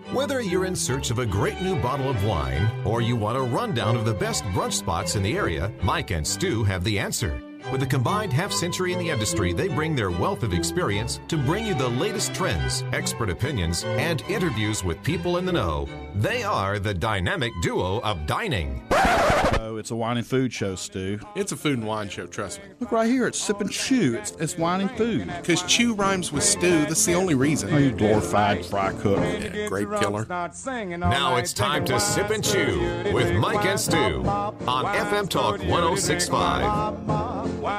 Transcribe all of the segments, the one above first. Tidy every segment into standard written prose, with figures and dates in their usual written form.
Whether you're in search of a great new bottle of wine or you want a rundown of the best brunch spots in the area, Mike and Stu have the answer. With a combined half-century in the industry, they bring their wealth of experience to bring you the latest trends, expert opinions, and interviews with people in the know. They are the dynamic duo of dining. Oh, it's a wine and food show, Stu. It's a food and wine show, trust me. Look right here, it's Sip and Chew. It's wine and food. Because chew rhymes with stew, that's the only reason. Oh, you glorified fry cook. Yeah, grape killer. Now it's time to Sip and Chew with Mike and Stu on FM Talk 106.5.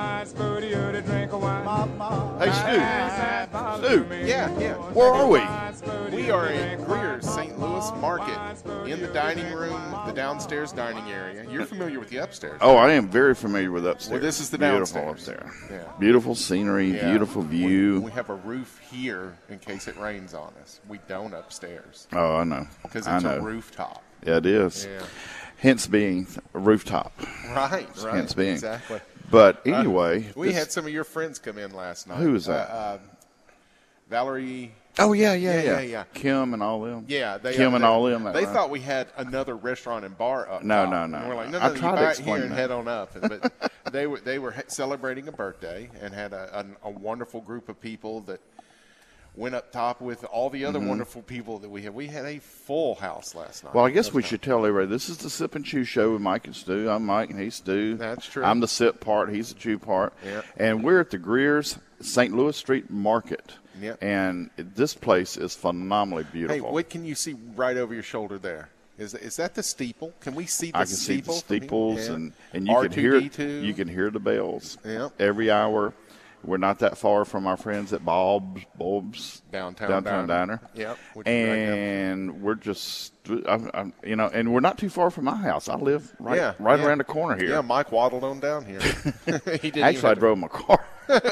Hey, Stu. Stu. Yeah. Where are we? We are at Greer's St. Louis Market in the dining room, the downstairs dining area. You're familiar with the upstairs. Oh, I am very familiar with upstairs. Well, this is the beautiful downstairs. upstairs. Yeah. Beautiful scenery, Yeah. beautiful view. We have a roof here in case it rains on us. We don't upstairs Oh, I know. because I it's know. a rooftop. Yeah, it is. Yeah. Hence being a rooftop. Right. Hence being. Exactly. But anyway. We had some of your friends come in last night. Who was that? Valerie. Oh, yeah. Yeah. Kim and all them. Yeah, Kim and all them. They thought we had another restaurant and bar up No, top. no. And we're like, no, I you tried to buy it explain here and that. head on up. But they were celebrating a birthday and had a wonderful group of people that went up top with all the other wonderful people that we had. We had a full house last night. Well, I guess we should tell everybody this is the Sip and Chew show with Mike and Stu. I'm Mike and he's Stu. That's true. I'm the sip part, he's the chew part. Yep. And we're at the Greer's St. Louis Street Market. Yep. And this place is phenomenally Hey, beautiful. what can you see right over your shoulder there? Is that the steeple? Can we see the I can see the steeple? from here? steeples Yeah. and you can hear R2D2. you can hear the bells Yep. every hour. We're not that far from our friends at Bob's Downtown Diner. Yep. which is right down. And we're just, I'm, and we're not too far from my house. I live right Yeah. around the corner here. Yeah, Mike waddled on down here. He didn't Actually, I drove my car.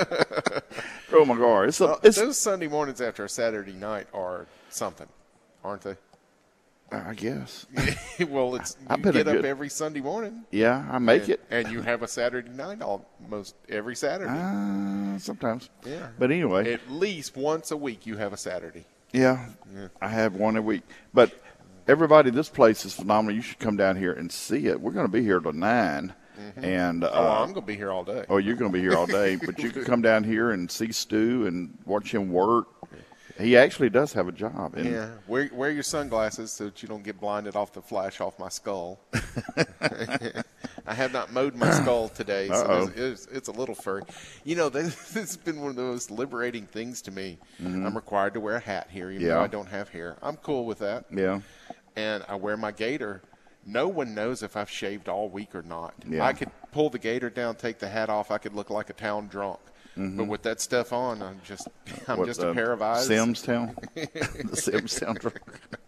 Drove my car. It's those Sunday mornings after a Saturday night are something, aren't they? I guess. Well, you I've been get a up good- every Sunday morning. Yeah, I make it. And you have a Saturday night almost every Saturday. Sometimes. Yeah. But anyway, At least once a week you have a Saturday. yeah, I have one a week. But everybody, this place is phenomenal. You should come down here and see it. We're going to be here till 9. And I'm going to be here all day. oh, you're going to be here all day. But you can come down here and see Stu and watch him work. He actually does have a job. And Yeah, wear your sunglasses so that you don't get blinded off the flash off my skull. I have not mowed my skull today, so it's a little furry. You know, this has been one of the most liberating things to me. I'm required to wear a hat here, even though I don't have hair. I'm cool with that. Yeah. And I wear my gaiter. No one knows if I've shaved all week or not. Yeah. I could pull the gaiter down, take the hat off. I could look like a town drunk. But with that stuff on, I'm just a pair of eyes. Sims Town? The Sims Town truck.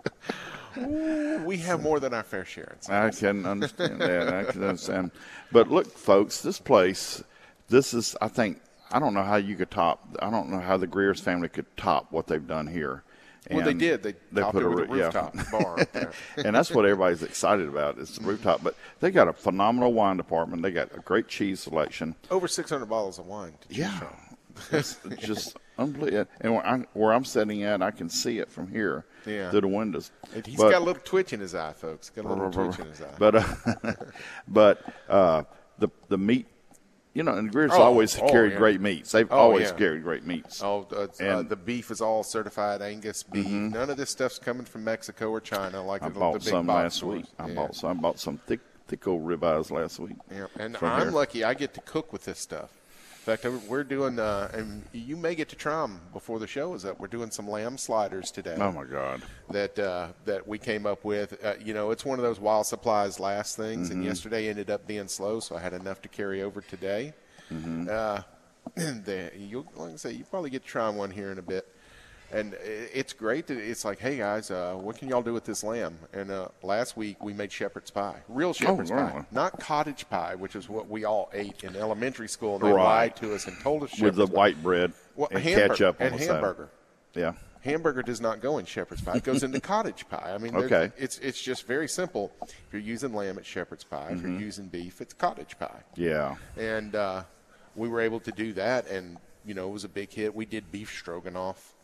We have more than our fair share. I can understand that. I can understand. But look, folks, this place, I don't know how you could top, I don't know how the Greer's family could top what they've done here. Well, they did. They topped put it with a yeah. rooftop bar up there. And that's what everybody's excited about is the rooftop. But they got a phenomenal wine department. They got a great cheese selection. Over 600 bottles of wine to choose from. It's just unbelievable. And where I'm sitting at, I can see it from here through the windows. He's got a little twitch in his eye, folks. Got a little twitch in his eye. But the meat, and Greer's always carried great meats. They've always carried great meats. And the beef is all certified Angus beef. None of this stuff's coming from Mexico or China like I the bought big some box last stores. week. I bought some thick old ribeyes last week. Yeah, and from I'm here. lucky I get to cook with this stuff. In fact, we're doing, and you may get to try them before the show is up. We're doing some lamb sliders today. Oh my God! That we came up with. It's one of those while supplies last things, and yesterday ended up being slow, so I had enough to carry over today. Like I say, you probably get to try one here in a bit. And it's great that it's like, hey, guys, what can y'all do with this lamb? And last week we made shepherd's pie, real shepherd's pie, not cottage pie, which is what we all ate in elementary school. And they lied to us and told us shepherd's with the pie. white bread and ketchup on and the hamburger. Side. Yeah. Hamburger does not go in shepherd's pie. It goes into cottage pie. I mean, it's just very simple. If you're using lamb, it's shepherd's pie. If you're using beef, it's cottage pie. Yeah. And we were able to do that, and, it was a big hit. We did beef stroganoff.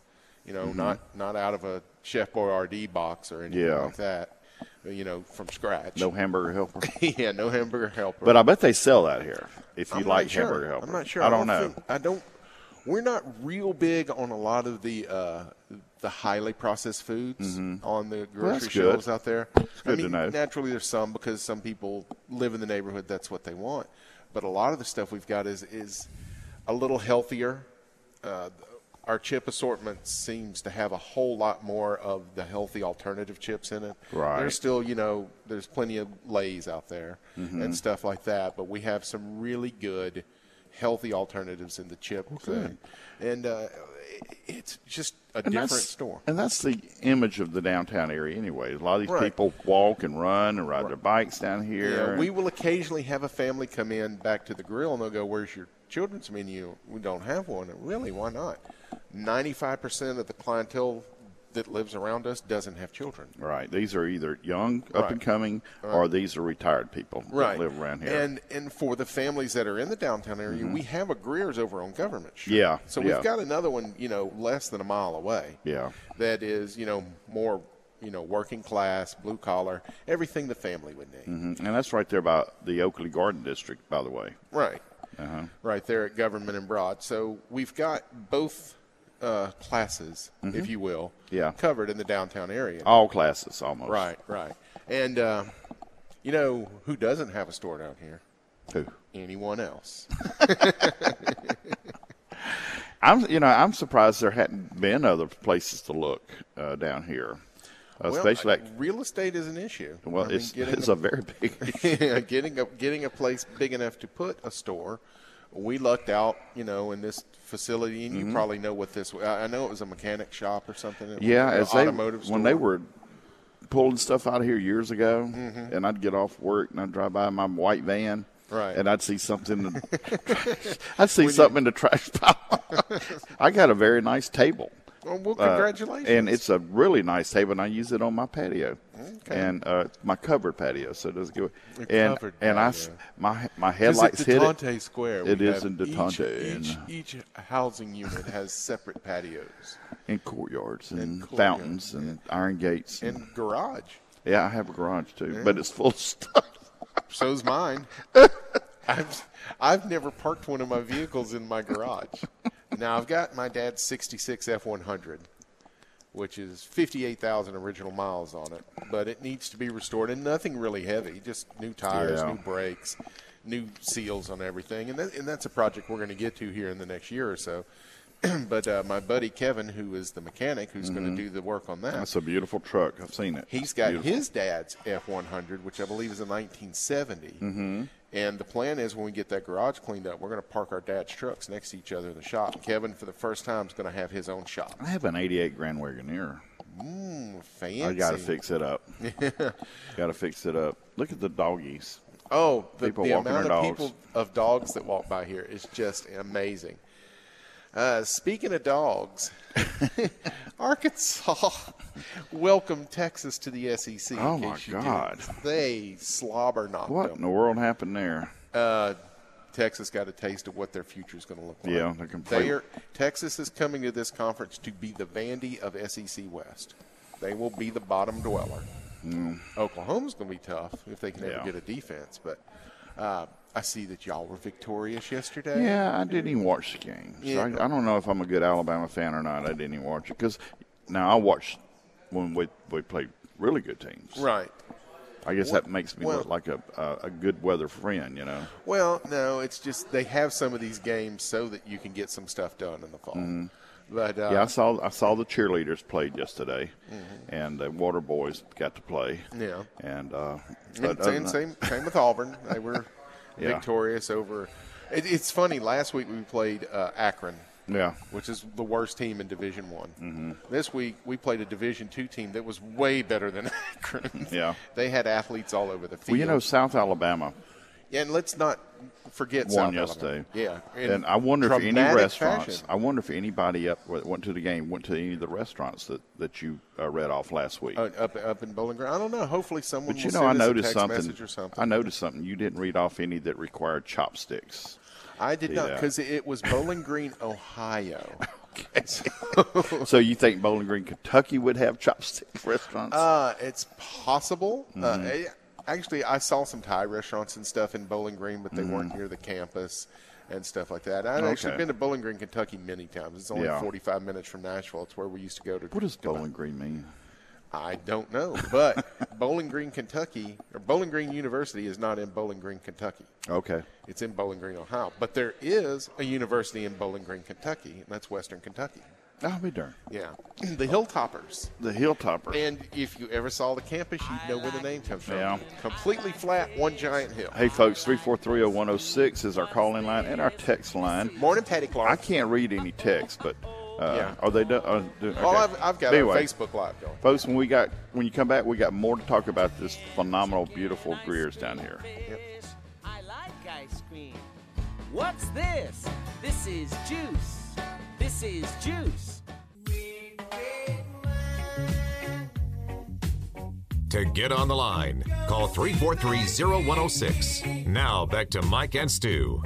You know, not out of a Chef Boyardee box or anything like that. You know, from scratch. No hamburger helper. Yeah, no hamburger helper. But I bet they sell that here. If you I'm like not sure. hamburger helper, I'm not sure. I don't know. We're not real big on a lot of the highly processed foods on the grocery shelves out there. It's good to know. Naturally, there's some because some people live in the neighborhood. That's what they want. But a lot of the stuff we've got is a little healthier. Our chip assortment seems to have a whole lot more of the healthy alternative chips in it. Right. There's still, there's plenty of Lay's out there and stuff like that, but we have some really good healthy alternatives in the chip thing. And it's just a different store. And that's the image of the downtown area anyway. A lot of these people walk and run and ride their bikes down here. Yeah, we will occasionally have a family come in back to the grill and they'll go, "Where's your children's menu?" We don't have one. Really, why not? 95% of the clientele that lives around us doesn't have children. Right. These are either young, up and coming, or these are retired people that live around here. And for the families that are in the downtown area, we have a Greer's over on Government Street. Yeah. So we've got another one, less than a mile away. Yeah. That is, more, working class, blue collar, everything the family would need. And that's right there by the Oakley Garden District, by the way. Right. Right there at Government and Broad. So we've got both classes, if you will, covered in the downtown area. All classes, almost. Right. And, who doesn't have a store down here? Who? Anyone else. I'm surprised there hadn't been other places to look down here. Especially real estate is an issue. Well, it's a very big issue. getting a place big enough to put a store. We lucked out, in this facility, and you probably know what this. I know it was a mechanic shop or something. Automotive store. When they were pulling stuff out of here years ago, and I'd get off work and I'd drive by my white van. Right. And I'd see something. I'd see something in the trash pile. I got a very nice table. Well, congratulations. And it's a really nice table, and I use it on my patio. Okay. And my covered patio, so it doesn't go. My headlights hit it. Detente Square. It is in Detente. Each housing unit has separate patios. And courtyards and fountains and iron gates. And garage. Yeah, I have a garage, too, but it's full of stuff. So's mine. I've never parked one of my vehicles in my garage. Now, I've got my dad's 66 F-100, which is 58,000 original miles on it, but it needs to be restored, and nothing really heavy, just new tires, new brakes, new seals on everything, and that's a project we're going to get to here in the next year or so. But my buddy Kevin, who is the mechanic, who's going to do the work on that. That's a beautiful truck. I've seen it. He's got his dad's F-100, which I believe is a 1970. And the plan is when we get that garage cleaned up, we're going to park our dad's trucks next to each other in the shop. And Kevin, for the first time, is going to have his own shop. I have an 88 Grand Wagoneer. Fancy. I got to fix it up. Got to fix it up. Look at the doggies. Oh, the amount of people of dogs that walk by here is just amazing. Speaking of dogs, Arkansas welcomed Texas to the SEC. Oh, my God. They slobber knocked them. What in the world happened there? Texas got a taste of what their future is going to look like. Yeah, they're completely. Texas is coming to this conference to be the Vandy of SEC West. They will be the bottom dweller. Oklahoma's going to be tough if they can ever get a defense, but I see that y'all were victorious yesterday. Yeah, I didn't even watch the game. So I don't know if I'm a good Alabama fan or not. I didn't even watch it because now I watched when we played really good teams. Right. I guess that makes me look like a good weather friend, Well, no, it's just they have some of these games so that you can get some stuff done in the fall. But I saw the cheerleaders played yesterday, and the Water Boys got to play. Yeah. And same with Auburn. They were victorious over. It's funny. Last week we played Akron. Yeah. Which is the worst team in Division I. This week we played a Division II team that was way better than Akron. Yeah. They had athletes all over the field. Well, South Alabama. Yeah, and let's not forget won South yesterday. Alabama. Yeah. And I wonder if any restaurants. Fashion. I wonder if anybody went to the game went to any of the restaurants that you read off last week. Up in Bowling Green. I don't know. Hopefully someone. But will send I us noticed a text something. Message or something. I noticed something. You didn't read off any that required chopsticks. I did not, because it was Bowling Green, Ohio. So you think Bowling Green, Kentucky would have chopstick restaurants? It's possible. Actually, I saw some Thai restaurants and stuff in Bowling Green, but they weren't near the campus and stuff like that. I've actually been to Bowling Green, Kentucky many times. It's only 45 minutes from Nashville. It's where we used to go to. What does Bowling Green mean? I don't know, but Bowling Green, Kentucky, or Bowling Green University is not in Bowling Green, Kentucky. Okay. It's in Bowling Green, Ohio. But there is a university in Bowling Green, Kentucky, and that's Western Kentucky. I'll be darned. Yeah. The Hilltoppers. The Hilltoppers. And if you ever saw the campus, you'd know where the name comes from. Yeah. Completely flat, one giant hill. Hey, folks, 343-0106 is our call-in line and our text line. Morning, Patty Clark. I can't read any text, but are they done? Okay. Well, I've got Anyway, a Facebook Live going. Folks, when you come back, we got more to talk about this phenomenal, beautiful Greer's down here. Yep. I like ice cream. What's this? This is juice. This is juice. To get on the line, call 343-0106. Now back to Mike and Stu.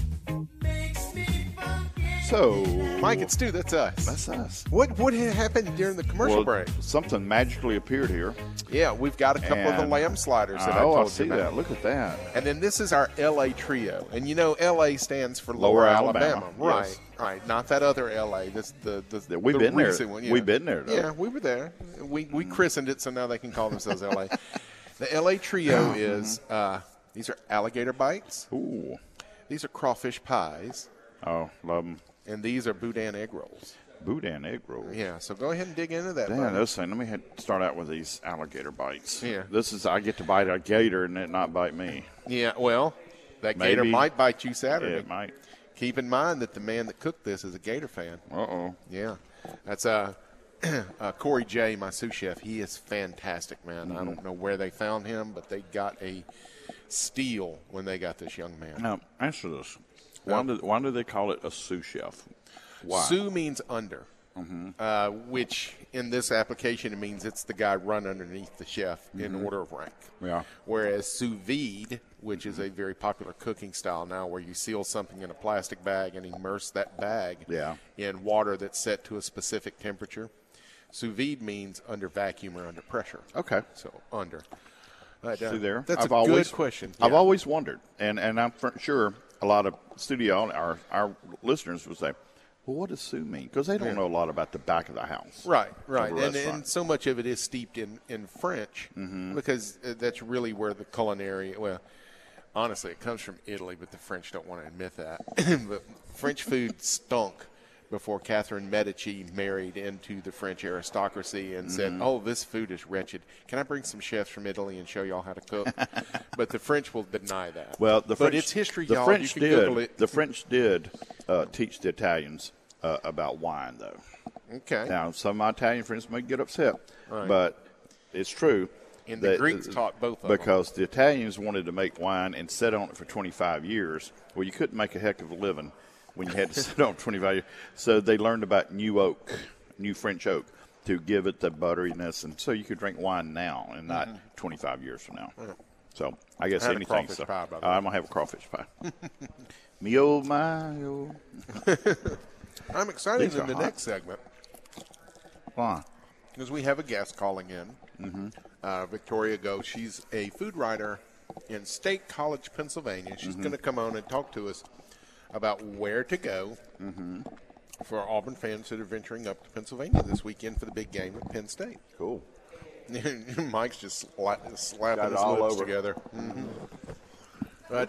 So, Mike and Stu, that's us. that's us. What had happened during the commercial break? Something magically appeared here. Yeah, we've got a couple of the And- lamb sliders that I Oh, told I see you that. about. Look at that. And then this is our LA trio. And you know LA stands for Lower Lower Alabama. Alabama, Right. yes. Right. Not that other LA. This the We've the been there. recent one. Yeah. We've been there, though. Yeah, we were there. We christened it so now they can call themselves LA. The LA trio is these are alligator bites. Ooh. These are crawfish pies. Oh, love them. And these are boudin egg rolls. Boudin egg roll. Yeah, so go ahead and dig into that. Damn, buddy. those things. Let me start out with these alligator bites. Yeah. This is, I get to bite a gator and it not bite me. Yeah, well, that gator Maybe. might bite you Saturday. It might. Keep in mind that the man that cooked this is a gator fan. Uh-oh. Yeah, that's Corey J, my sous chef. He is fantastic, man. I don't know where they found him, but they got a steal when they got this young man. Now, answer this. Why do they call it a sous chef? Why? Sous means under, which in this application it means it's the guy run underneath the chef in order of rank. Yeah. Whereas sous vide, which is a very popular cooking style now, where you seal something in a plastic bag and immerse that bag in water that's set to a specific temperature. Sous vide means under vacuum or under pressure. Okay. So under. But, See there? That's I've a always, good question. I've Yeah. always wondered, and I'm sure a lot of studio, our listeners would say, well, what does sous mean? Because they don't know a lot about the back of the house. Right. of a And restaurant. so much of it is steeped in French because that's really where the culinary, well, honestly, it comes from Italy, but the French don't want to admit that. But French food stunk before Catherine Medici married into the French aristocracy and said, oh, this food is wretched. Can I bring some chefs from Italy and show y'all how to cook? But the French will deny that. Well, but French, it's history, the y'all. French You can Google it. The French did teach the Italians about wine, though. Okay. Now, some of my Italian friends may get upset, Right. but it's true. And the Greeks taught both of them. Because the Italians wanted to make wine and sit on it for 25 years. Well, you couldn't make a heck of a living when you had to sit on it 25 years. So they learned about new French oak, to give it the butteriness. And so you could drink wine now and not 25 years from now. So I guess I had a anything. crawfish pie, by the I'm going to have a crawfish pie. Me my, oh. I'm excited These are in the hot. next segment Why? because we have a guest calling in. Victoria Go. She's a food writer in State College, Pennsylvania. She's going to come on and talk to us about where to go for Auburn fans that are venturing up to Pennsylvania this weekend for the big game at Penn State. Cool. Mike's just slapping Got it his all lips over. together. But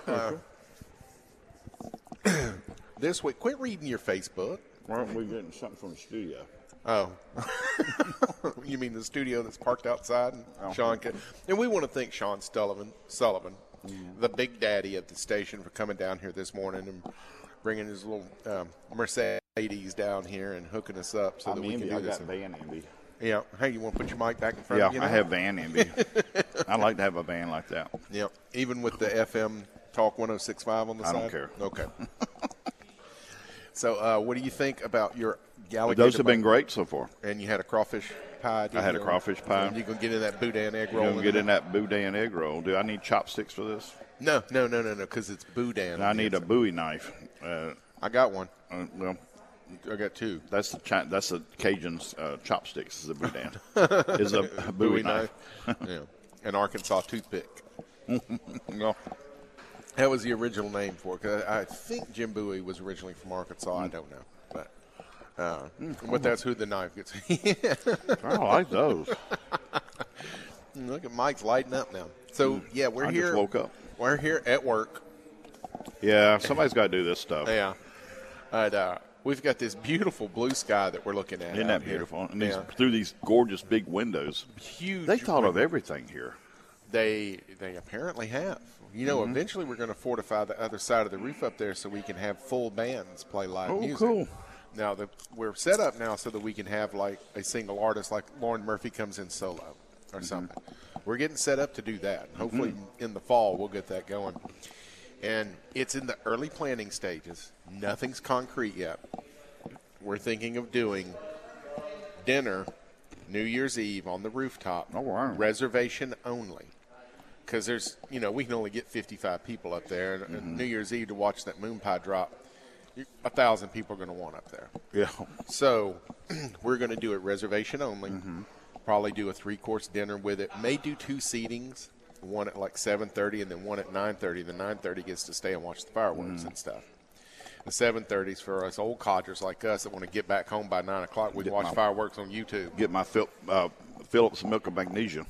this week, quit reading your Facebook. Why aren't we getting something from the studio? Oh, you mean the studio that's parked outside? And Sean and we want to thank Sean Sullivan, the big daddy at the station, for coming down here this morning and bringing his little Mercedes down here and hooking us up so that we can do I this. got van envy. Yeah. Hey, you want to put your mic back in front Yeah, of you? I now? have van envy. I like to have a van like that. Yeah. Even with the FM Talk 106.5 on the side? I don't care. Okay. So, what do you think about your alligator? Those have been bite? great so far. And you had a crawfish pie. I had a crawfish pie. And you can get in that boudin egg You're roll. going to get in that boudin egg roll. Do I need chopsticks for this? No, because it's boudin. I need a Bowie knife. I got one. Well, I got two. That's the Cajun chopsticks. Is a boudin. Is a Bowie knife. Yeah, an Arkansas toothpick. No. That was the original name for it. 'Cause I think Jim Bowie was originally from Arkansas. I don't know, but that's who the knife gets. I like those. Look at Mike's lighting up now. So yeah, we're I here. just woke up. We're here at work. Yeah, somebody's got to do this stuff. Yeah, and we've got this beautiful blue sky that we're looking at. Isn't out that here. beautiful? And through these gorgeous big windows. Huge. They thought of everything here. They apparently have. You know, eventually we're going to fortify the other side of the roof up there so we can have full bands play live music. Cool. Now, we're set up now so that we can have, like, a single artist, like Lauren Murphy comes in solo or something. We're getting set up to do that. Hopefully in the fall we'll get that going. And it's in the early planning stages. Nothing's concrete yet. We're thinking of doing dinner New Year's Eve on the rooftop. Oh, wow. Reservation only. Because there's, we can only get 55 people up there. And New Year's Eve to watch that moon pie drop, 1,000 people are going to want up there. Yeah. So we're going to do it reservation only. Probably do a 3-course dinner with it. May do 2 seatings, one at like 7:30 and then one at 9:30. The 9:30 gets to stay and watch the fireworks and stuff. The 7:30s for us old codgers like us that want to get back home by 9 o'clock. We can watch fireworks on YouTube. Get my Phillips Milk of Magnesia.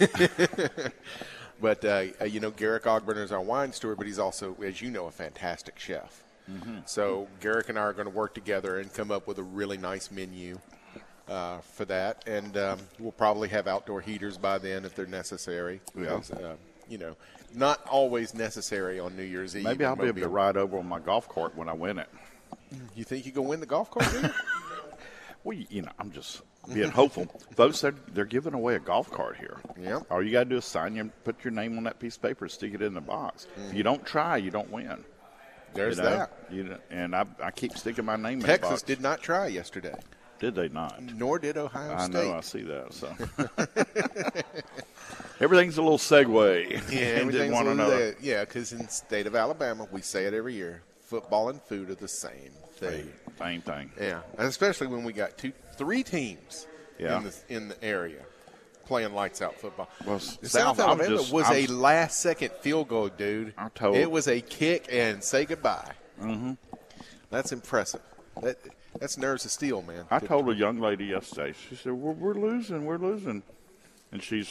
But, Garrick Ogburner is our wine steward, but he's also, as you know, a fantastic chef. So Garrick and I are going to work together and come up with a really nice menu for that. And we'll probably have outdoor heaters by then if they're necessary. Yeah. Because, not always necessary on New Year's Eve. Maybe I'll be able to ride over on my golf cart when I win it. You think you can win the golf cart, dude? Well, I'm just being hopeful. Folks, they're giving away a golf cart here. Yeah. All you got to do is put your name on that piece of paper and stick it in the box. If you don't try, you don't win. There's that. And I keep sticking my name in the box. Texas did not try yesterday. Did they not? Nor did Ohio State. I know, I see that. So everything's a little segue. Yeah, into one another. Yeah, because in the state of Alabama, we say it every year, football and food are the same thing. Same thing. Yeah, and especially when we got 3 teams in the area playing lights out football. Well, South Alabama was a last-second field goal, dude. It was a kick and say goodbye. That's impressive. That's nerves of steel, man. I told a young lady yesterday. She said, "We're losing," and she's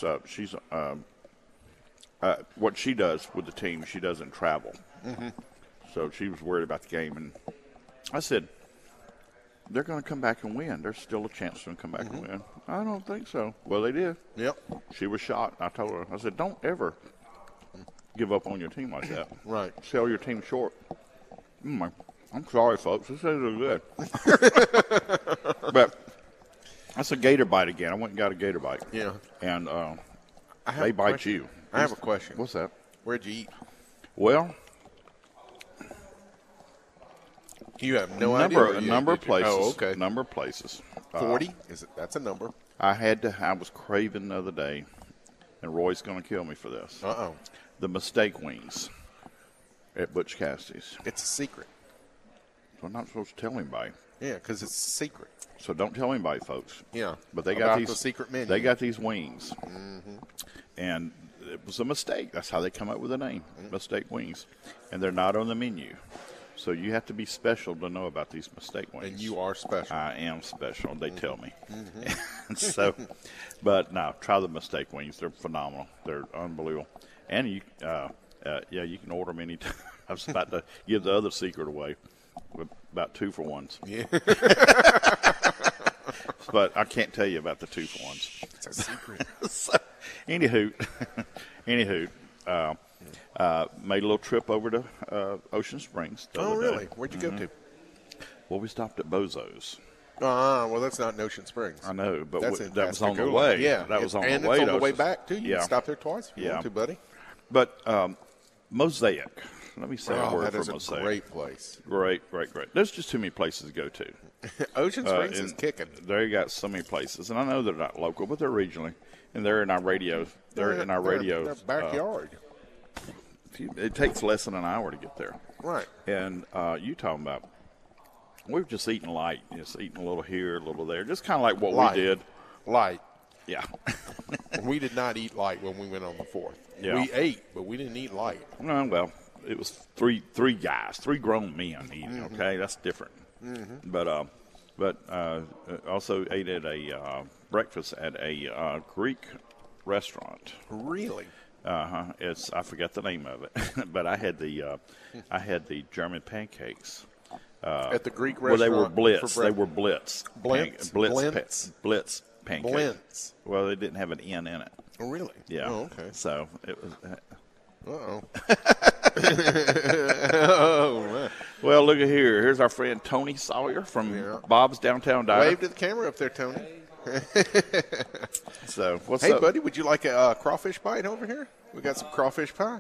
what she does with the team, she doesn't travel. So she was worried about the game, and I said, "They're going to come back and win. There's still a chance for them to come back and win." I don't think so. Well, they did. Yep. She was shocked. I told her, I said, "Don't ever give up on your team like that. Right. Sell your team short." I'm sorry, folks. This isn't good. But that's a gator bite again. I went and got a gator bite. Yeah. And they bite you. I have a question. What's that? Where'd you eat? Well, You have no idea. a number of places. Oh, okay. Number of places. 40? That's a number. I was craving the other day, and Roy's going to kill me for this. Uh-oh. The Mistake Wings at Butch Cassidy's. It's a secret. So I'm not supposed to tell anybody. Yeah, because it's a secret. So don't tell anybody, folks. Yeah. But they About got these the secret menu. They got these wings, and it was a mistake. That's how they come up with the name, Mistake Wings, and they're not on the menu. So you have to be special to know about these Mistake Wings. And you are special. I am special. They tell me. So, but no, try the Mistake Wings. They're phenomenal. They're unbelievable. And you can order them anytime. I was about to give the other secret away. About 2-for-1s. Yeah. But I can't tell you about the 2-for-1s. It's a secret. So, anywho, made a little trip over to Ocean Springs. Oh, really? Where'd you go to? Well, we stopped at Bozo's. Well, that's not in Ocean Springs. I know, but That's that was on the Pascagoula. way. Yeah. That was on and the way. And it's on the way Ocean- back, too. You Yeah. can stop there twice if you Yeah. want to, buddy. But Mosaic. Let me say a word that for is a Mosaic. great place. Great. There's just too many places to go to. Ocean Springs is and kicking. They got so many places, and I know they're not local, but they're regionally, and they're in our radio. They're in our radio. Their backyard. It takes less than an hour to get there. Right. And you talking about We're just eating light, just eating a little here, a little there, just kind of like what Light. we did. Light. Yeah. We did not eat light when we went on the 4th. Yeah. We ate, but we didn't eat light. No, well, it was three guys, 3 grown men eating. Okay, that's different. But also ate at a breakfast at a Greek restaurant. Really? It's I forgot the name of it, but I had the German pancakes. At the Greek Well, they restaurant? were Blitz. for They breakfast? were Blitz. Blintz? Blintz? Blitz pancakes. Blintz. Well, they didn't have an N in it. Oh, really? Yeah. Oh, okay. So it was. Uh-oh. Oh, man. Well, look at here. Here's our friend Tony Sawyer from Bob's Downtown Diner. Wave to the camera up there, Tony. So what's Hey, up? buddy, would you like a crawfish bite over here? We got some crawfish pie.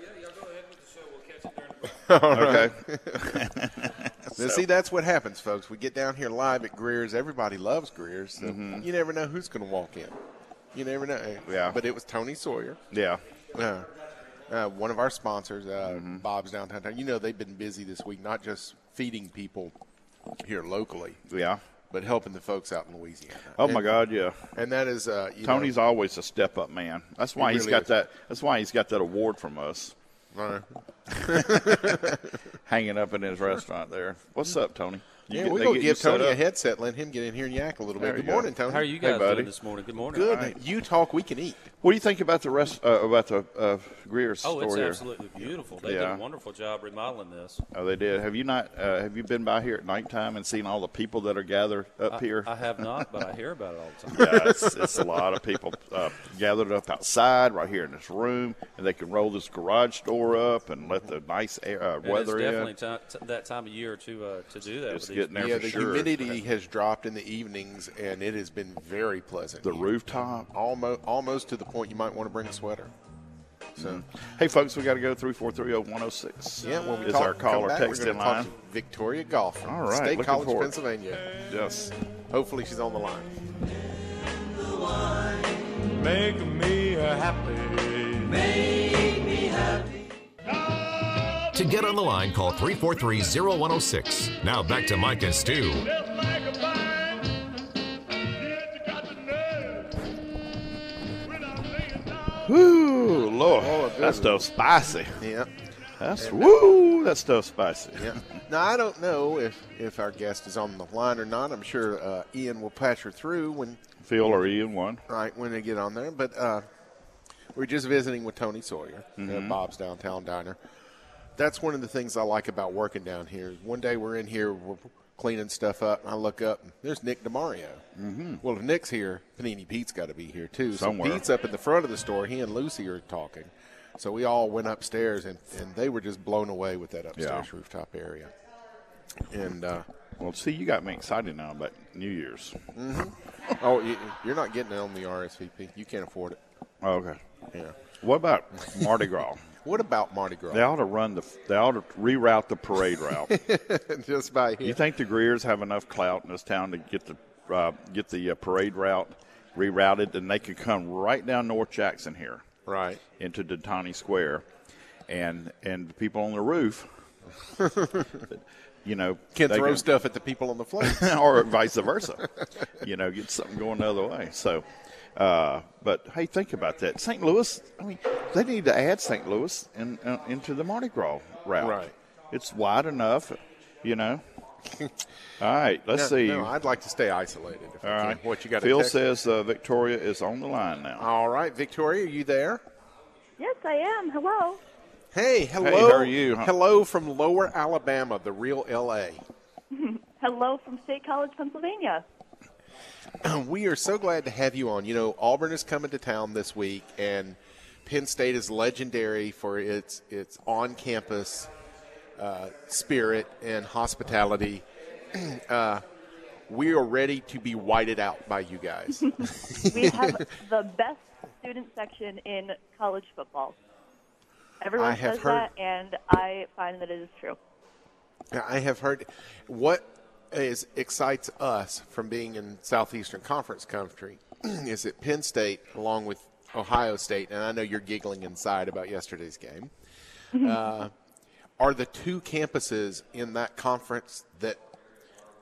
Okay. Now, see, that's what happens, folks. We get down here live at Greer's. Everybody loves Greer's. So you never know who's going to walk in. You never know. Yeah. But it was Tony Sawyer, Yeah. one of our sponsors, Bob's Downtown Diner. You know, they've been busy this week, not just feeding people here locally, Yeah. but helping the folks out in Louisiana. Oh my God. Yeah. And that is Tony's always a step up man. That's why he's really got is. that. That's why he's got that award from us. Hanging up in his restaurant there. What's up, Tony? Yeah, They we're going to get you give set Tony a up? headset, let him get in here and yak a little There bit. you Good go. morning, Tony. How are you Hey, guys buddy. doing this morning? Good morning. Good. Right. You talk, we can eat. What do you think about the rest about the Greer's Oh, store it's here? absolutely beautiful. They did Yeah. a wonderful job remodeling this. Oh, they did. Have you not? Have you been by here at nighttime and seen all the people that are gathered up here? I have not, but I hear about it all the time. Yeah, it's a lot of people gathered up outside right here in this room, and they can roll this garage door up and let the nice air, And weather it's in. definitely that time of year to do that. It's with these getting there Yeah, for the sure. humidity has dropped in the evenings, and it has been very pleasant. The here. rooftop. Almost to the point you might want to bring a sweater. So, Hey, folks, we got to go 3430106. yeah, when we is talk, our come caller back, text we're going in to talk line. to Victoria Golf from All right, State looking College, forward. Pennsylvania. Yes. Hopefully, she's on the line. Make me happy. To get on the line, call 343-0106. Now back to Mike and Stu. Just like a vine. Yet you got the nerve. When I'm laying down. Woo, Lord, Oh, that stuff's spicy. Yeah. That stuff's spicy. Yeah. Now, I don't know if our guest is on the line or not. I'm sure Ian will patch her through when Phil or Ian one. they get on there. But we're just visiting with Tony Sawyer Mm-hmm. at Bob's Downtown Diner. That's one of the things I like about working down here. One day we're in here, we're cleaning stuff up, and I look up, and there's Nick DeMario. Mm-hmm. Well, if Nick's here, Panini Pete's got to be here, too. Somewhere. So Pete's up at the front of the store. He and Lucy are talking. So we all went upstairs, and they were just blown away with that upstairs Yeah. rooftop area. And, Well, see, you got me excited now about New Year's. you're not getting it on the RSVP. You can't afford it. Oh, okay. Yeah. What about Mardi Gras? What about Mardi Gras? They ought to reroute the parade route. Just by You here. think the Greers have enough clout in this town to get the parade route rerouted, and they could come right down North Jackson here Right. into Detani Square, and the people on the roof, Can they throw stuff at the people on the float. or vice versa, get something going the other way. So, but hey, think about that. St. Louis, I mean, they need to add St. Louis into the Mardi Gras route. Right. It's wide enough, All right, let's see. No, I'd like to stay isolated. If All I can. right. What you got? Phil says Victoria is on the line now. All right, Victoria, are you there? Yes, I am. Hello. Hey, hello. Hey, how are you? Hello from Lower Alabama, the real L.A. Hello from State College, Pennsylvania. We are so glad to have you on. Auburn is coming to town this week, and Penn State is legendary for its on-campus spirit and hospitality. We are ready to be whited out by you guys. We have the best student section in college football. Everyone I have says heard- that, and I find that it is true. I have heard what excites us from being in Southeastern Conference country is that Penn State, along with Ohio State, and I know you're giggling inside about yesterday's game, are the two campuses in that conference that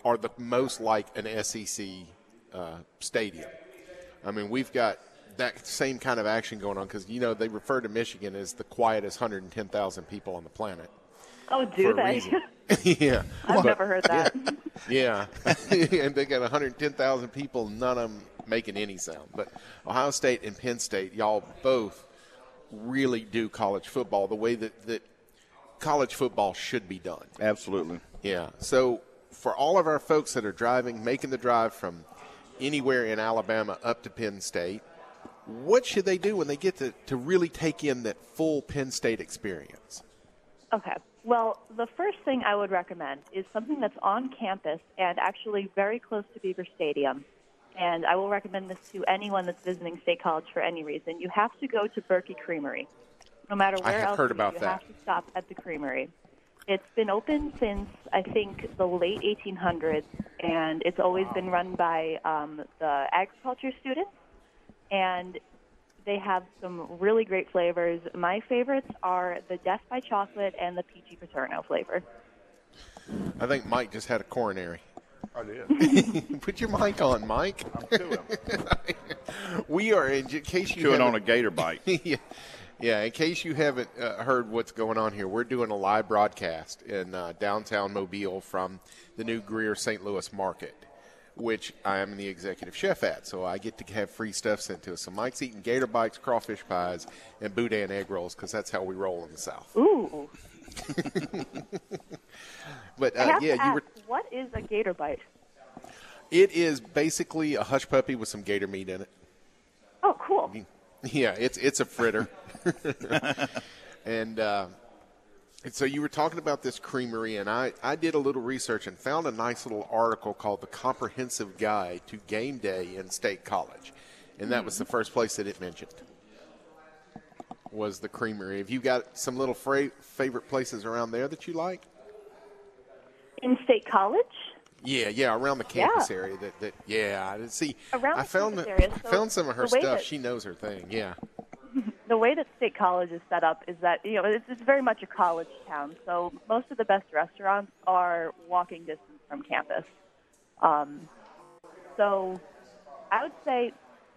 are the most like an SEC stadium. I mean, we've got that same kind of action going on because, they refer to Michigan as the quietest 110,000 people on the planet. Oh, For do a they? reason. Yeah. I've never heard that. Yeah. And they got 110,000 people, none of them making any sound. But Ohio State and Penn State, y'all both really do college football the way that college football should be done. Absolutely. Yeah. So for all of our folks that are making the drive from anywhere in Alabama up to Penn State, what should they do when they get to really take in that full Penn State experience? Okay. Well, the first thing I would recommend is something that's on campus and actually very close to Beaver Stadium. And I will recommend this to anyone that's visiting State College for any reason. You have to go to Berkey Creamery. No matter where else heard you about go, you that. have to stop at the Creamery. It's been open since, I think, the late 1800s, and it's always been run by the agriculture students. And they have some really great flavors. My favorites are the Death by Chocolate and the Peachy Paterno flavor. I think Mike just had a coronary. I did. Put your mic on, Mike. I'm chewing. We are, in case you Chewing on a haven't- gator bite. Yeah, in case you haven't heard what's going on here, we're doing a live broadcast in downtown Mobile from the new Greer St. Louis Market, which I am the executive chef at, so I get to have free stuff sent to us. So Mike's eating gator bites, crawfish pies, and boudin egg rolls because that's how we roll in the South. Ooh. But I have to you ask, were. what is a gator bite? It is basically a hush puppy with some gator meat in it. Oh, cool. Yeah, it's a fritter. And so you were talking about this creamery, and I did a little research and found a nice little article called The Comprehensive Guide to Game Day in State College. And that was the first place that it mentioned, was the creamery. Have you got some little favorite places around there that you like? In State College? Yeah, around the campus area. I see. Around I the found campus area, so found some of her the way stuff. that- She knows her thing. Yeah. The way that State College is set up is that, it's very much a college town. So most of the best restaurants are walking distance from campus. So I would say,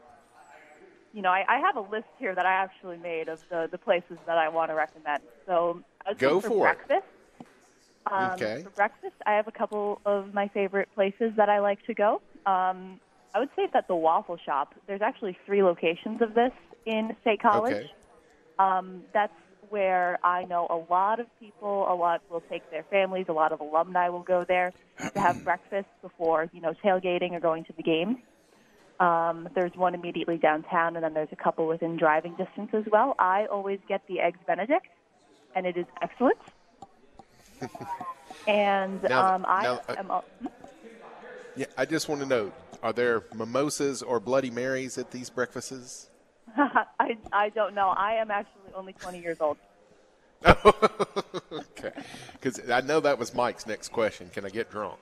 I have a list here that I actually made of the places that I want to recommend. So I would Go say for it. breakfast. Okay. For breakfast, I have a couple of my favorite places that I like to go. I would say that the Waffle Shop, there's actually 3 locations of this in State College. Okay. That's where I know a lot of people, a lot will take their families, a lot of alumni will go there to have breakfast before, tailgating or going to the games. There's one immediately downtown, and then there's a couple within driving distance as well. I always get the Eggs Benedict, and it is excellent. And Yeah, I just want to know, are there mimosas or Bloody Marys at these breakfasts? I don't know. I am actually only 20 years old. Okay. Because I know that was Mike's next question. Can I get drunk?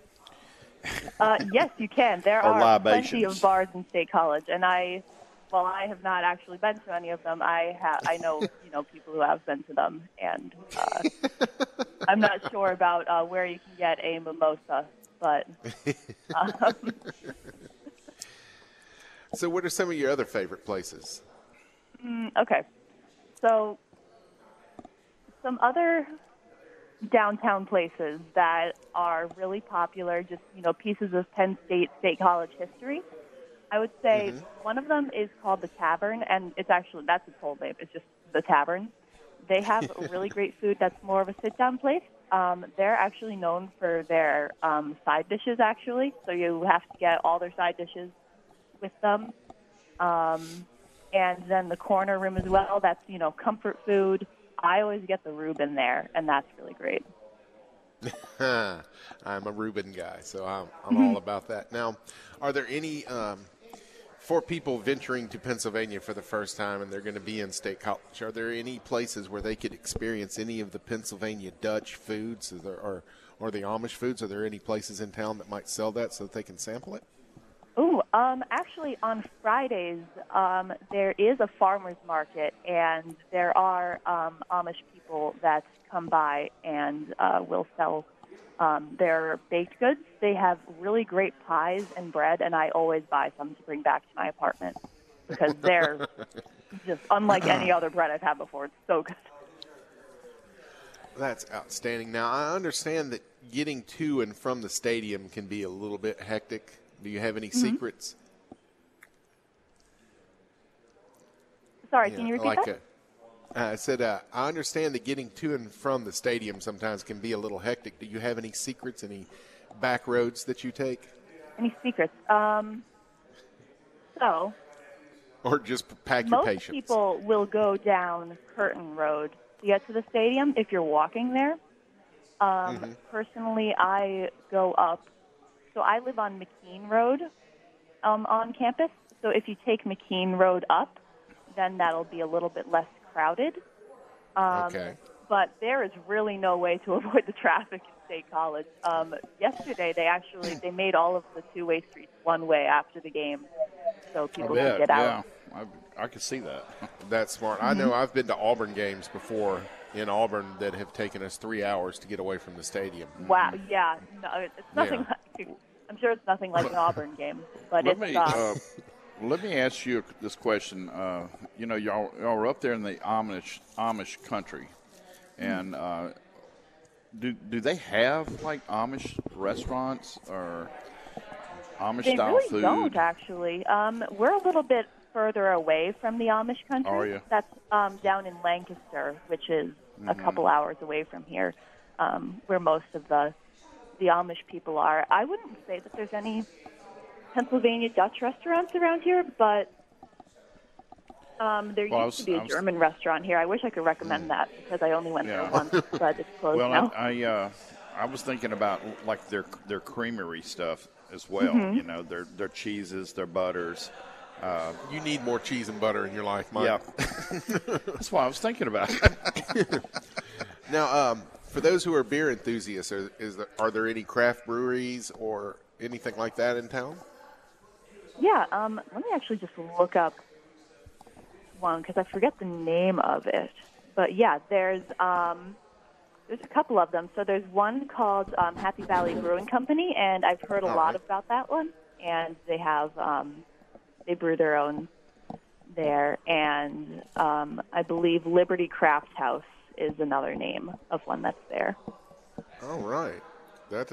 Yes, you can. There Or are plenty libations. of bars in State College, and I have not actually been to any of them. I know people who have been to them, and I'm not sure about where you can get a mimosa, but. So what are some of your other favorite places? Okay, so some other downtown places that are really popular, just pieces of Penn State College history. I would say one of them is called the Tavern, and that's its whole name. It's just the Tavern. They have really great food that's more of a sit-down place. They're actually known for their side dishes, actually. So you have to get all their side dishes with them. And then the corner room as well. That's, comfort food. I always get the Reuben there, and that's really great. I'm a Reuben guy, so I'm all about that. Now, are there any for people venturing to Pennsylvania for the first time and they're going to be in State College, are there any places where they could experience any of the Pennsylvania Dutch foods or the Amish foods? Are there any places in town that might sell that so that they can sample it? Ooh, actually on Fridays, there is a farmer's market, and there are Amish people that come by and will sell Their baked goods, they have really great pies and bread, and I always buy some to bring back to my apartment because they're just unlike any other bread I've had before. It's so good. That's outstanding. Now, I understand that getting to and from the stadium can be a little bit hectic. Do you have any secrets? Sorry, can you repeat that? I said, I understand that getting to and from the stadium sometimes can be a little hectic. Do you have any secrets, any back roads that you take? Any secrets? So, or just pack your most patience? people will go down Curtin Road to get to the stadium if you're walking there. Personally, I go up. So I live on McKean Road on campus. So if you take McKean Road up, then that'll be a little bit less crowded. Okay. But there is really no way to avoid the traffic in State College. Yesterday, they made all of the two-way streets one-way after the game, so people can get out. Yeah, I could see that. That's smart. I know I've been to Auburn games before in Auburn that have taken us 3 hours to get away from the stadium. Wow, yeah. No, it's nothing like, I'm sure it's nothing like an Auburn game, but Let me ask you this question. Y'all are up there in the Amish country, and do they have like Amish restaurants or Amish style really food? They really don't, actually. We're a little bit further away from the Amish country. Are you? That's down in Lancaster, which is a couple hours away from here, where most of the Amish people are. I wouldn't say that there's any Pennsylvania Dutch restaurants around here, but there used to be a German restaurant here. I wish I could recommend that because I only went there once, but it's closed now. I was thinking about like their creamery stuff as well. You know, their cheeses, their butters. You need more cheese and butter in your life, Mike. Yeah, that's what I was thinking about. Now, for those who are beer enthusiasts, are there any craft breweries or anything like that in town? Yeah, let me actually just look up one because I forget the name of it. But yeah, there's a couple of them. So there's one called Happy Valley Brewing Company, and I've heard a lot about that one. And they have they brew their own there, and I believe Liberty Craft House is another name of one that's there. All right, that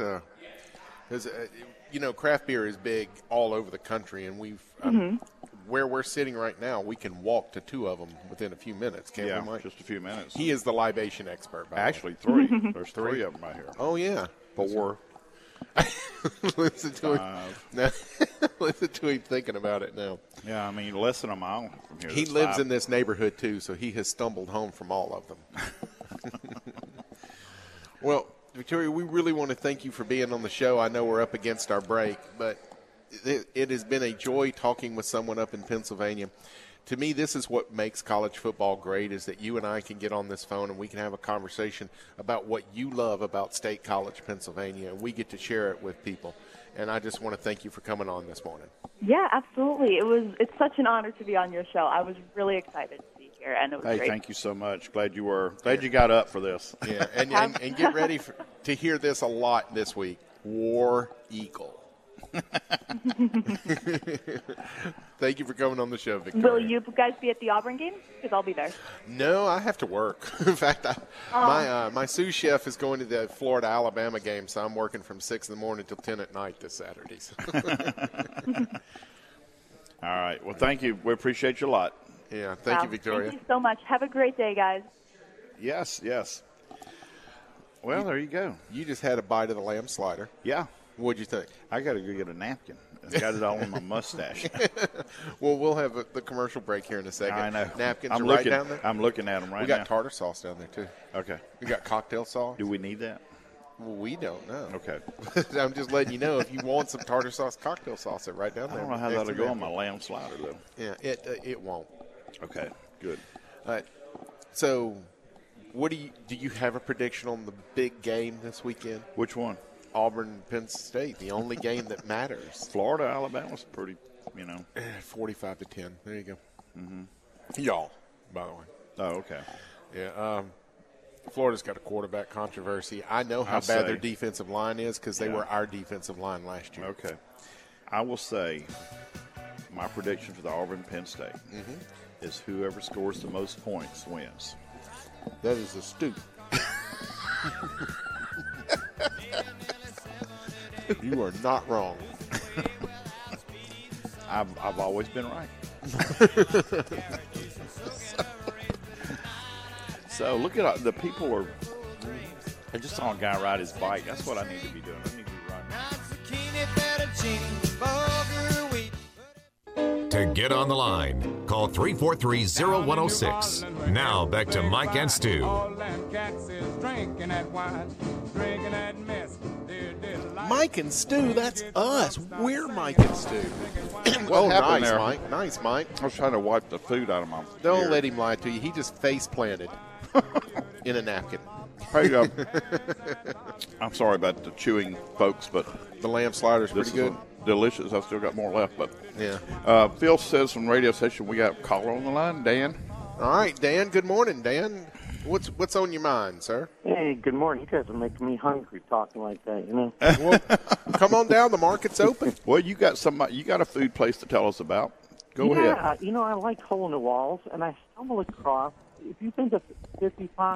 craft beer is big all over the country, and we've where we're sitting right now, we can walk to two of them within a few minutes, can't we, Mike? Just a few minutes. He is the libation expert. Actually, three. There's three of them right here. Oh yeah, 4. Listen to him. Listen to him thinking about it now. Yeah, I mean less than a mile from here. He lives in this neighborhood too, so he has stumbled home from all of them. Well, Victoria, we really want to thank you for being on the show. I know we're up against our break, but it has been a joy talking with someone up in Pennsylvania. To me, this is what makes college football great, is that you and I can get on this phone and we can have a conversation about what you love about State College, Pennsylvania, and we get to share it with people. And I just want to thank you for coming on this morning. Yeah, absolutely. It's such an honor to be on your show. I was really excited to be here, and it was great. Thank you so much. Glad you were. Glad you got up for this. Yeah, and get ready to hear this a lot this week. War Eagle. Thank you for coming on the show, Victoria. Will you guys be at the Auburn game? Because I'll be there. No, I have to work. In fact, my sous chef is going to the Florida-Alabama game, so I'm working from 6 in the morning till 10 at night this Saturday. All right. Well, thank you. We appreciate you a lot. Yeah, thank you, Victoria. Thank you so much. Have a great day, guys. Yes. Well, there you go. You just had a bite of the lamb slider. Yeah. What'd you think? I got to go get a napkin. I got it all in my mustache. Well, we'll have the commercial break here in a second. I know. Napkins are right down there. I'm looking at them right now. We got tartar sauce down there, too. Okay. We got cocktail sauce. Do we need that? Well, we don't know. Okay. I'm just letting you know, if you want some tartar sauce, cocktail sauce, it right down there. I don't know how that'll go on my lamb slider, though. Yeah, it won't. Okay, good. So, what do you have a prediction on the big game this weekend? Which one? Auburn, Penn State, the only game that matters. Florida, Alabama's pretty, 45-10. There you go. Mm-hmm. Y'all, by the way. Oh, okay. Yeah. Florida's got a quarterback controversy. I know how I'll bad say. their defensive line is because they were our defensive line last year. Okay. I will say my prediction for the Auburn-Penn State is whoever scores the most points wins. That is astute. You are not wrong. I've always been right. So look at the people are. I just saw a guy ride his bike. That's what I need to be doing. I need to be riding. To get on the line, call 343-0106. Now back to Mike and Stu. Mike and Stu, that's us. We're Mike and Stu. What happened nice, there? Mike. Nice, Mike. I was trying to wipe the food out of my Don't ear. let him lie to you. He just face planted in a napkin. Hey, I'm sorry about the chewing, folks, but The lamb slider's this pretty is good. delicious. I've still got more left, but Yeah. Phil says from radio station we got a caller on the line. Dan. All right, Dan. Good morning, Dan. What's on your mind, sir? Hey, good morning. You guys are making me hungry talking like that, you know? Well, come on down. The market's open. Well, you got a food place to tell us about. Go ahead. Yeah, you know, I like Hole in the Walls, and I stumbled across, if you think of 50 Fox,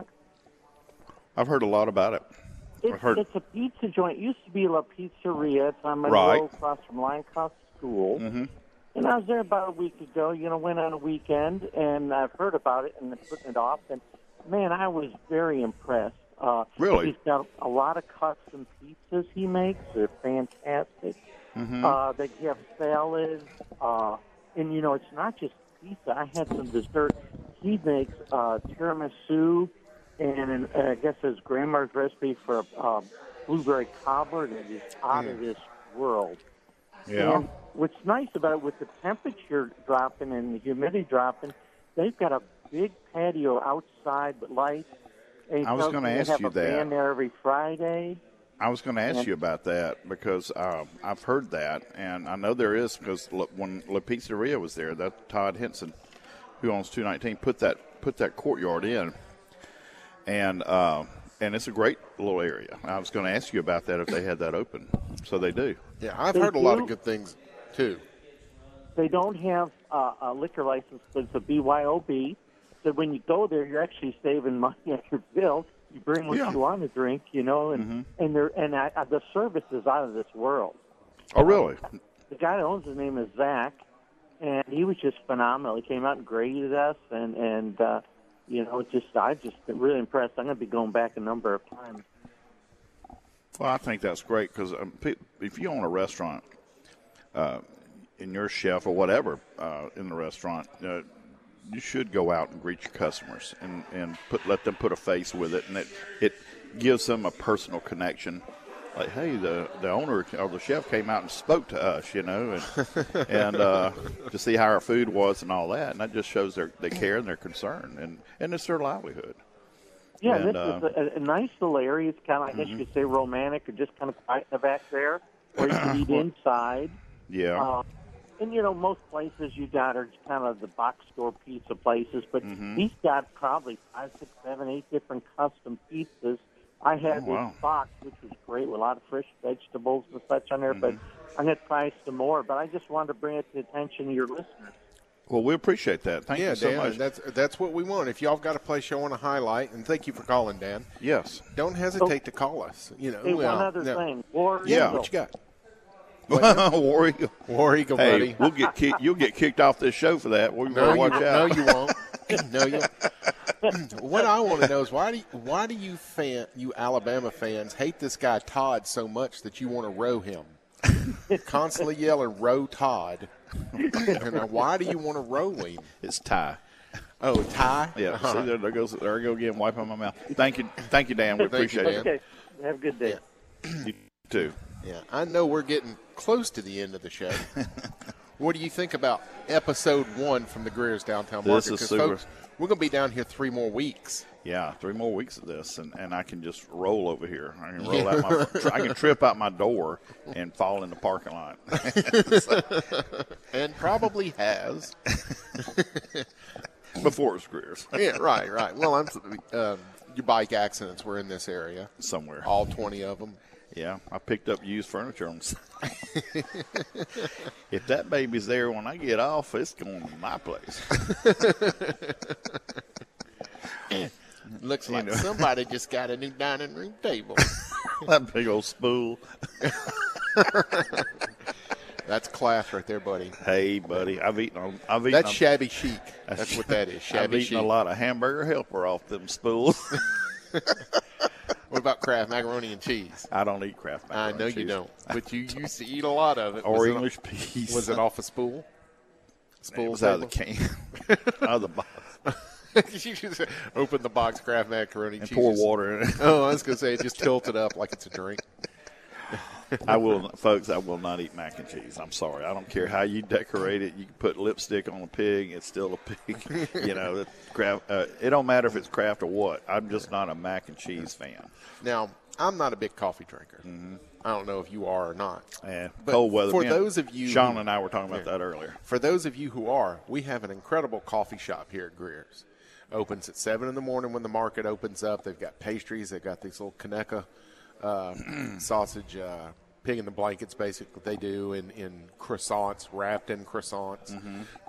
I've heard a lot about it. it's a pizza joint. It used to be La Pizzeria. It's on my Right. road across from Lioncost School. Mm-hmm. And I was there about a week ago, you know, went on a weekend, and I've heard about it and putting it off. And, man, I was very impressed. Really? He's got a lot of custom pizzas he makes. They're fantastic. Mm-hmm. They have salads. And, you know, it's not just pizza. I had some dessert. He makes tiramisu and I guess his grandma's recipe for blueberry cobbler that is out of this world. Yeah. And what's nice about it, with the temperature dropping and the humidity dropping, they've got a big patio outside with lights. And I was going to ask you They have a band that. there every Friday. I was going to ask you about that because I've heard that, and I know there is because when La Pizzeria was there, that Todd Henson, who owns 219, put that courtyard in, and it's a great little area. I was going to ask you about that if they had that open, so they do. Yeah, I've They heard a lot do. of good things, too. They don't have a liquor license, but it's a BYOB. So when you go there, you're actually saving money on your bill. You bring what Yeah. you want to drink, you know, and the service is out of this world. Oh, really? The guy that owns his name is Zach, and he was just phenomenal. He came out and graded us, and you know, I just been really impressed. I'm going to be going back a number of times. Well, I think that's great because if you own a restaurant, and you're a chef or whatever in the restaurant, you should go out and greet your customers and let them put a face with it, and it gives them a personal connection. Like, hey, the owner or the chef came out and spoke to us, you know, and to see how our food was and all that, and that just shows they care and they're concerned, and it's their livelihood. Yeah, And, this is a nice little area. It's kind of, I guess you could say, romantic, or just kind of quiet in the back there, or you can eat inside. Yeah. And, you know, most places you got are kind of the box store pizza places, but he's got probably 5, 6, 7, 8 different custom pizzas. I had wow. this box, which was great, with a lot of fresh vegetables and such on there, but I'm going to try some more. But I just wanted to bring it to the attention of your listeners. Well, we appreciate that. Thank Yeah, you so Dan, much. that's what we want. If y'all have got a place you want to highlight, and thank you for calling, Dan. Yes. Don't hesitate to call us. You know, Hey, one other thing. War Yeah, Eagle. what you got? War Eagle. War Eagle, Hey, buddy. we'll get you'll get kicked off this show for that. We better watch out. No, you won't. No, you. What I want to know is why do you Alabama fans hate this guy Todd so much that you want to row him? Constantly yelling, "Row Todd!" And why do you want to row him? It's Ty. Oh, Ty. Yeah. See, there I go again, wiping my mouth. Thank you, Dan. We Thank you, appreciate Dan. it. Okay. Have a good day. You too. Yeah, I know we're getting close to the end of the show. What do you think about episode 1 from the Greer's Downtown Market? This is 'Cause, super. folks, we're going to be down here 3 more weeks. Yeah, 3 more weeks of this, and I can just roll over here. I can roll out I can trip out my door and fall in the parking lot. And probably has. Before it was Greer's. Yeah, right. Well, I'm your bike accidents were in this area. Somewhere. All 20 of them. Yeah, I picked up used furniture on. If that baby's there when I get off, it's going to my place. Looks like somebody just got a new dining room table. That big old spool. That's class right there, buddy. Hey, buddy, I've eaten. That's shabby chic. That's what that is. Shabby I've eaten chic. a lot of hamburger helper off them spools. What about Kraft macaroni and cheese? I don't eat Kraft I macaroni know and cheese. you don't, but you used to eat a lot of it. Or Was it English peas. Was it off a spool? It was out of the can. Out of the box. You just open the box Kraft macaroni And cheese. pour water in it. Oh, I was going to say, just tilt it up like it's a drink. I will, folks, I will not eat mac and cheese. I'm sorry. I don't care how you decorate it. You can put lipstick on a pig. It's still a pig. You know, it don't matter if it's Kraft or what. I'm just not a mac and cheese fan. Now, I'm not a big coffee drinker. Mm-hmm. I don't know if you are or not. And But cold weather. for those of you Sean who- and I were talking about that earlier. For those of you who are, we have an incredible coffee shop here at Greer's. Opens at 7 in the morning when the market opens up. They've got pastries. They've got these little Kaneka sausage, pig in the blankets, basically, they do in croissants, wrapped in croissants.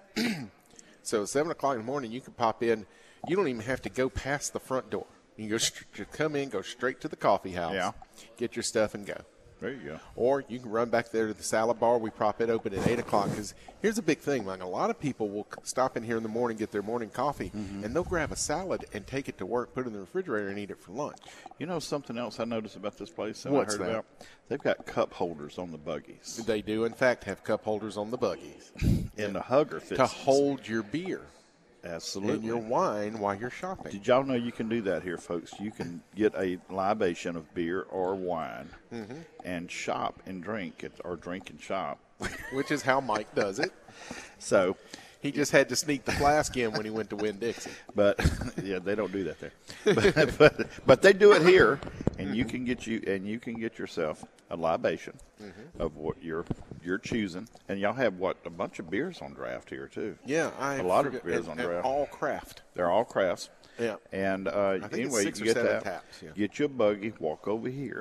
So 7 o'clock in the morning, you can pop in. You don't even have to go past the front door. You can just come in, go straight to the coffee house, Yeah. get your stuff, and go. There you go. Or you can run back there to the salad bar. We prop it open at 8 o'clock. Because here's a big thing. Like, a lot of people will stop in here in the morning, get their morning coffee, and they'll grab a salad and take it to work, put it in the refrigerator, and eat it for lunch. You know something else I noticed about this place that What's I heard that? about? They've got cup holders on the buggies. They do, in fact, have cup holders on the buggies And the hugger fits to hold your beer absolutely and your wine while you're shopping. Did y'all know you can do that here, folks? You can get a libation of beer or wine and shop and drink it, or drink and shop. Which is how Mike does it. So, He just had to sneak the flask in when he went to Winn-Dixie. but yeah, they don't do that there. But they do it here, and you can get yourself a libation of what you're choosing, and y'all have a bunch of beers on draft here too. Yeah, a lot of beers on draft. All craft. They're all crafts. Yeah. And think anyway, it's 6 you or get 7 that. taps, yeah. Get you a buggy, walk over here,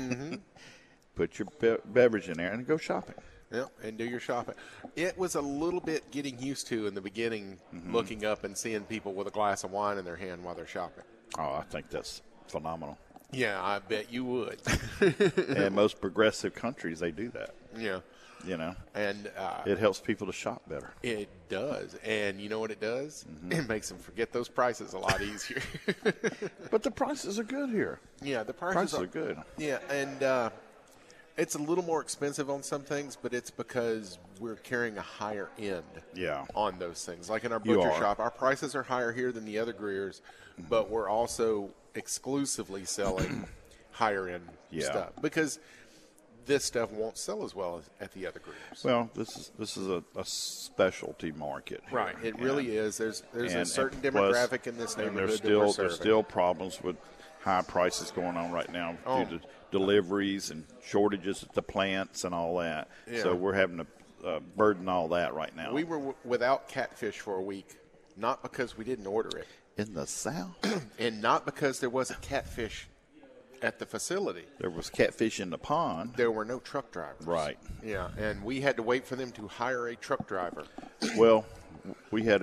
put your beverage in there, and go shopping. Yeah, and do your shopping. It was a little bit getting used to in the beginning, looking up and seeing people with a glass of wine in their hand while they're shopping. Oh, I think that's phenomenal. Yeah, I bet you would. And most progressive countries, they do that. Yeah. You know, And it helps people to shop better. it does. And you know what it does? It makes them forget those prices a lot easier. But the prices are good here. Yeah, the Prices are good. Yeah, and it's a little more expensive on some things, but it's because we're carrying a higher end Yeah. on those things. Like in our You butcher are. shop, our prices are higher here than the other Greers, but we're also exclusively selling higher end Yeah. stuff because this stuff won't sell as well as at the other Greers. Well, this is a specialty market. here. Right, it really is. There's a And certain plus- demographic in this and neighborhood there's that we're still serving. problems with high prices going on right now Oh. due to deliveries and shortages at the plants and all that. Yeah. So we're having to burden all that right now. We were without catfish for a week, not because we didn't order it, in the South, and not because there wasn't catfish at the facility. there was catfish in the pond. There were no truck drivers. Right. Yeah, and we had to wait for them to hire a truck driver. Well, we had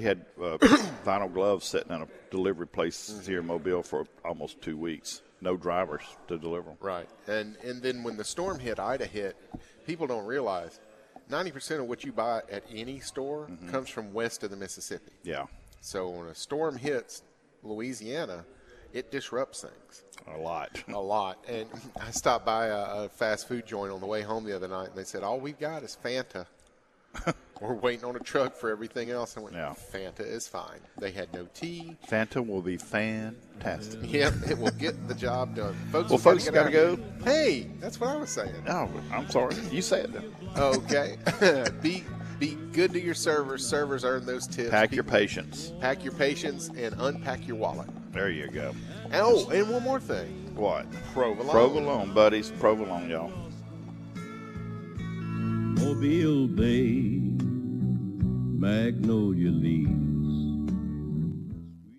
vinyl gloves sitting in a delivery place here in Mobile for almost 2 weeks. No drivers to deliver them. Right. And then when the storm hit, Ida hit, people don't realize 90% of what you buy at any store comes from west of the Mississippi. Yeah, So when a storm hits Louisiana, it disrupts things a lot. a lot. And I stopped by a fast food joint on the way home the other night, and they said, all we've got is Fanta. We're waiting on a truck for everything else. I went, Yeah. Fanta is fine. They had no tea. Fanta will be fantastic. Yep, it will get the job done. Folks, Well, we folks, get gotta out. go. Hey, that's what I was saying. Oh, I'm sorry. You say it then. Okay. be good to your servers. Servers earn those tips. Pack your patience. Pack your patience and unpack your wallet. There you go. Oh, and one more thing. What? Provolone. Provolone, buddies. Provolone, y'all. Mobile Bay, Magnolia Leaf.